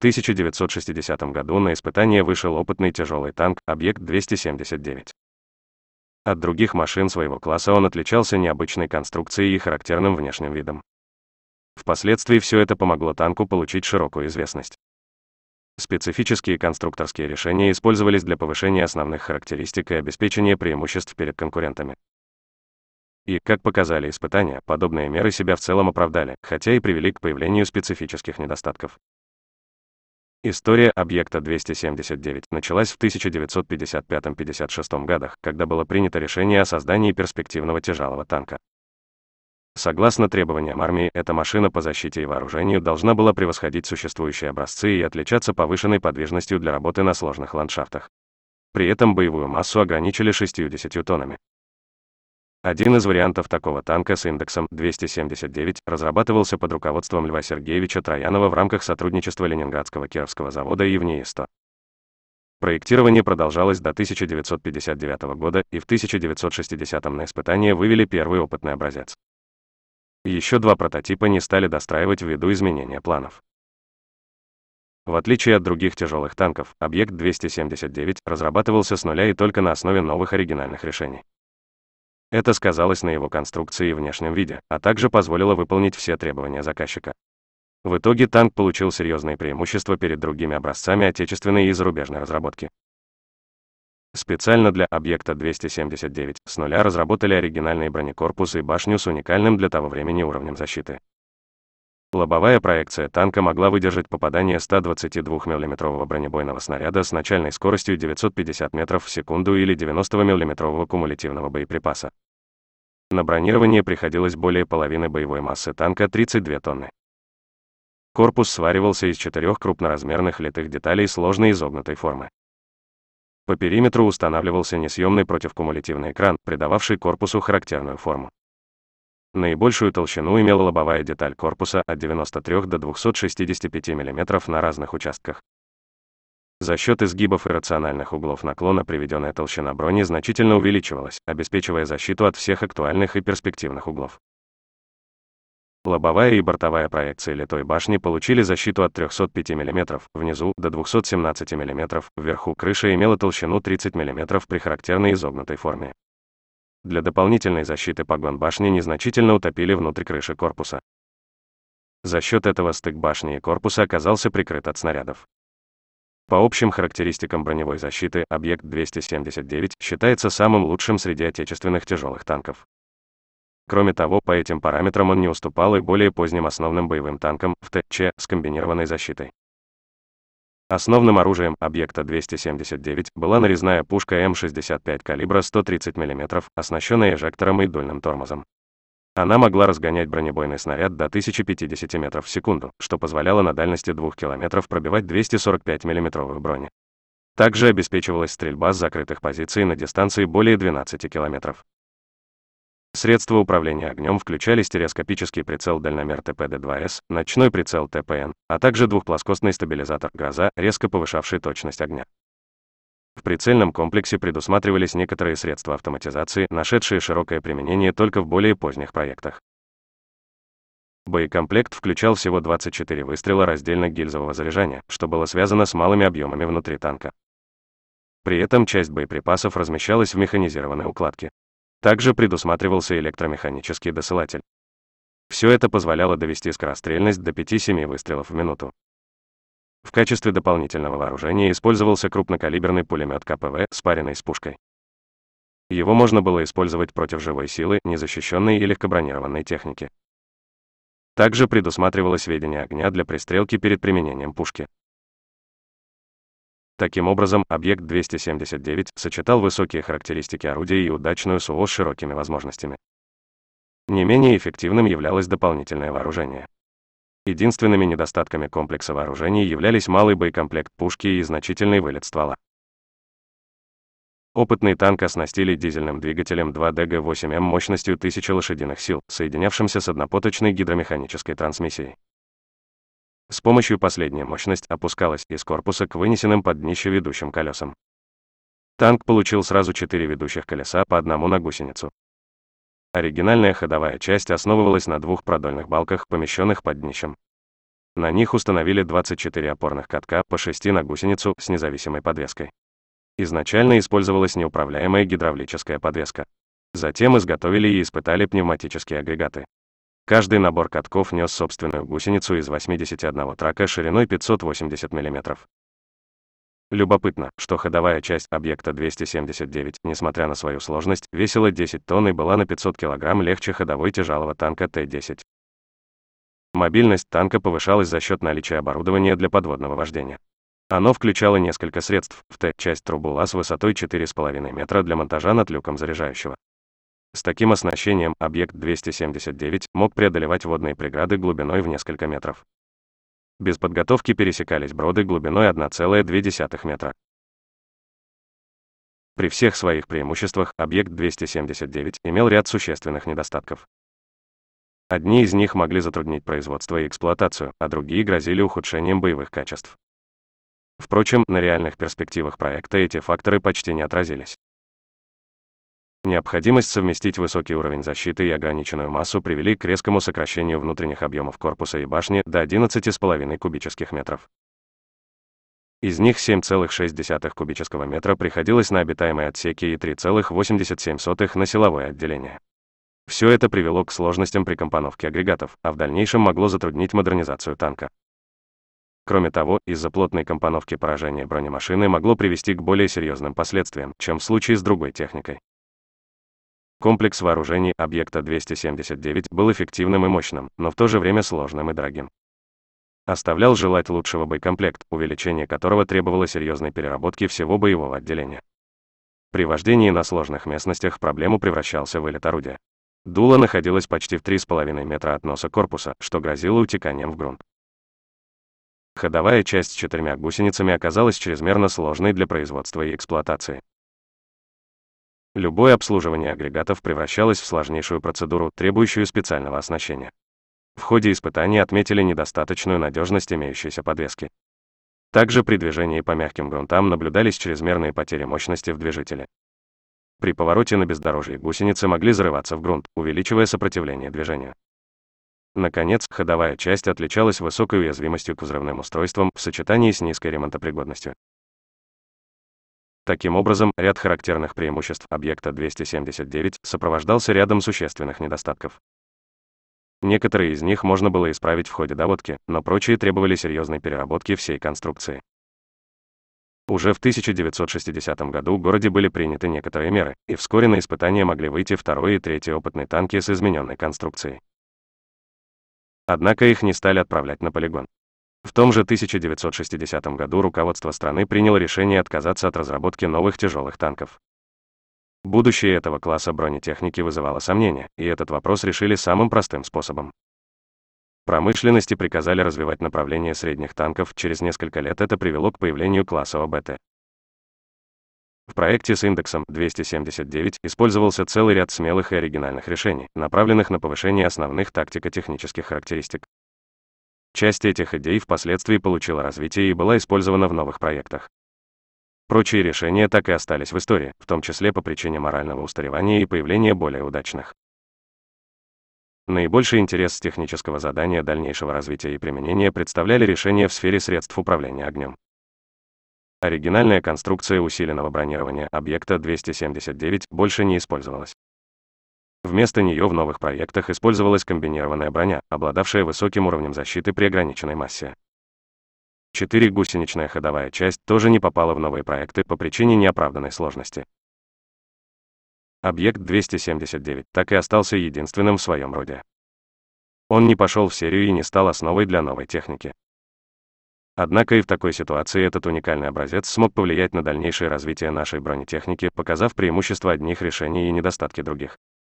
1960 году на испытание вышел опытный тяжелый танк «Объект-279». От других машин своего класса он отличался необычной конструкцией и характерным внешним видом. Впоследствии все это помогло танку получить широкую известность. Специфические конструкторские решения использовались для повышения основных характеристик и обеспечения преимуществ перед конкурентами. И, как показали испытания, подобные меры себя в целом оправдали, хотя и привели к появлению специфических недостатков. История Объекта-279 началась в 1955-56 годах, когда было принято решение о создании перспективного тяжелого танка. Согласно требованиям армии, эта машина по защите и вооружению должна была превосходить существующие образцы и отличаться повышенной подвижностью для работы на сложных ландшафтах. При этом боевую массу ограничили 60 тоннами. Один из вариантов такого танка с индексом 279 разрабатывался под руководством Льва Сергеевича Троянова в рамках сотрудничества Ленинградского Кировского завода и ВНИИ-100. Проектирование продолжалось до 1959 года, и в 1960 на испытание вывели первый опытный образец. Еще два прототипа не стали достраивать ввиду изменения планов. В отличие от других тяжелых танков, Объект-279 разрабатывался с нуля и только на основе новых оригинальных решений. Это сказалось на его конструкции и внешнем виде, а также позволило выполнить все требования заказчика. В итоге танк получил серьезные преимущества перед другими образцами отечественной и зарубежной разработки. Специально для Объекта-279 с нуля разработали оригинальный бронекорпус и башню с уникальным для того времени уровнем защиты. Лобовая проекция танка могла выдержать попадание 122 мм бронебойного снаряда с начальной скоростью 950 метров в секунду или 90 мм кумулятивного боеприпаса. На бронирование приходилось более половины боевой массы танка 32 тонны. Корпус сваривался из 4 крупноразмерных литых деталей сложной изогнутой формы. По периметру устанавливался несъемный противокумулятивный экран, придававший корпусу характерную форму. Наибольшую толщину имела лобовая деталь корпуса от 93 до 265 мм на разных участках. За счет изгибов и рациональных углов наклона приведенная толщина брони значительно увеличивалась, обеспечивая защиту от всех актуальных и перспективных углов. Лобовая и бортовая проекции литой башни получили защиту от 305 мм, внизу до 217 мм, вверху крыша имела толщину 30 мм при характерной изогнутой форме. Для дополнительной защиты погон башни незначительно утопили внутрь крыши корпуса. За счет этого стык башни и корпуса оказался прикрыт от снарядов. По общим характеристикам броневой защиты, Объект-279 считается самым лучшим среди отечественных тяжелых танков. Кроме того, по этим параметрам он не уступал и более поздним основным боевым танкам ВТЧ с комбинированной защитой. Основным оружием Объекта-279 была нарезная пушка М65 калибра 130 мм, оснащенная эжектором и дульным тормозом. Она могла разгонять бронебойный снаряд до 1050 метров в секунду, что позволяло на дальности 2 км пробивать 245 мм брони. Также обеспечивалась стрельба с закрытых позиций на дистанции более 12 км. Средства управления огнем включали стереоскопический прицел-дальномер ТПД-2С, ночной прицел ТПН, а также двухплоскостный стабилизатор «Гроза», резко повышавший точность огня. В прицельном комплексе предусматривались некоторые средства автоматизации, нашедшие широкое применение только в более поздних проектах. Боекомплект включал всего 24 выстрела раздельно-гильзового заряжания, что было связано с малыми объемами внутри танка. При этом часть боеприпасов размещалась в механизированной укладке. Также предусматривался электромеханический досылатель. Все это позволяло довести скорострельность до 5-7 выстрелов в минуту. В качестве дополнительного вооружения использовался крупнокалиберный пулемет КПВ, спаренный с пушкой. Его можно было использовать против живой силы, незащищенной и легкобронированной техники. Также предусматривалось ведение огня для пристрелки перед применением пушки. Таким образом, Объект-279 сочетал высокие характеристики орудия и удачную СУО с широкими возможностями. Не менее эффективным являлось дополнительное вооружение. Единственными недостатками комплекса вооружений являлись малый боекомплект пушки и значительный вылет ствола. Опытный танк оснастили дизельным двигателем 2ДГ-8М мощностью 1000 лошадиных сил, соединявшимся с однопоточной гидромеханической трансмиссией. С помощью последней мощность опускалась из корпуса к вынесенным под днище ведущим колесам. Танк получил сразу 4 ведущих колеса по одному на гусеницу. Оригинальная ходовая часть основывалась на 2 продольных балках, помещенных под днищем. На них установили 24 опорных катка по 6 на гусеницу с независимой подвеской. Изначально использовалась неуправляемая гидравлическая подвеска. Затем изготовили и испытали пневматические агрегаты. Каждый набор катков нес собственную гусеницу из 81 трака шириной 580 мм. Любопытно, что ходовая часть объекта 279, несмотря на свою сложность, весила 10 тонн и была на 500 кг легче ходовой тяжелого танка Т-10. Мобильность танка повышалась за счет наличия оборудования для подводного вождения. Оно включало несколько средств, в Т-часть трубу ЛАЗ высотой 4,5 метра для монтажа над люком заряжающего. С таким оснащением объект 279 мог преодолевать водные преграды глубиной в несколько метров. Без подготовки пересекались броды глубиной 1,2 метра. При всех своих преимуществах объект 279 имел ряд существенных недостатков. Одни из них могли затруднить производство и эксплуатацию, а другие грозили ухудшением боевых качеств. Впрочем, на реальных перспективах проекта эти факторы почти не отразились. Необходимость совместить высокий уровень защиты и ограниченную массу привели к резкому сокращению внутренних объемов корпуса и башни до 11,5 кубических метров. Из них 7,6 кубического метра приходилось на обитаемые отсеки и 3,87 на силовое отделение. Все это привело к сложностям при компоновке агрегатов, а в дальнейшем могло затруднить модернизацию танка. Кроме того, из-за плотной компоновки поражение бронемашины могло привести к более серьезным последствиям, чем в случае с другой техникой. Комплекс вооружений объекта 279 был эффективным и мощным, но в то же время сложным и дорогим. Оставлял желать лучшего боекомплект, увеличение которого требовало серьезной переработки всего боевого отделения. При вождении на сложных местностях в проблему превращался вылет орудия. Дуло находилось почти в 3,5 метра от носа корпуса, что грозило утеканием в грунт. Ходовая часть с 4 гусеницами оказалась чрезмерно сложной для производства и эксплуатации. Любое обслуживание агрегатов превращалось в сложнейшую процедуру, требующую специального оснащения. В ходе испытаний отметили недостаточную надежность имеющейся подвески. Также при движении по мягким грунтам наблюдались чрезмерные потери мощности в движителе. При повороте на бездорожье гусеницы могли зарываться в грунт, увеличивая сопротивление движению. Наконец, ходовая часть отличалась высокой уязвимостью к взрывным устройствам в сочетании с низкой ремонтопригодностью. Таким образом, ряд характерных преимуществ объекта 279 сопровождался рядом существенных недостатков. Некоторые из них можно было исправить в ходе доводки, но прочие требовали серьезной переработки всей конструкции. Уже в 1960 году в городе были приняты некоторые меры, и вскоре на испытания могли выйти второй и третий опытные танки с измененной конструкцией. Однако их не стали отправлять на полигон. В том же 1960 году руководство страны приняло решение отказаться от разработки новых тяжелых танков. Будущее этого класса бронетехники вызывало сомнения, и этот вопрос решили самым простым способом. Промышленности приказали развивать направление средних танков, через несколько лет это привело к появлению класса ОБТ. В проекте с индексом 279 использовался целый ряд смелых и оригинальных решений, направленных на повышение основных тактико-технических характеристик. Часть этих идей впоследствии получила развитие и была использована в новых проектах. Прочие решения так и остались в истории, в том числе по причине морального устаревания и появления более удачных. Наибольший интерес с технического задания дальнейшего развития и применения представляли решения в сфере средств управления огнем. Оригинальная конструкция усиленного бронирования объекта 279 больше не использовалась. Вместо нее в новых проектах использовалась комбинированная броня, обладавшая высоким уровнем защиты при ограниченной массе. 4-гусеничная ходовая часть тоже не попала в новые проекты по причине неоправданной сложности. Объект 279 так и остался единственным в своем роде. Он не пошел в серию и не стал основой для новой техники. Однако и в такой ситуации этот уникальный образец смог повлиять на дальнейшее развитие нашей бронетехники, показав преимущества одних решений и недостатки других.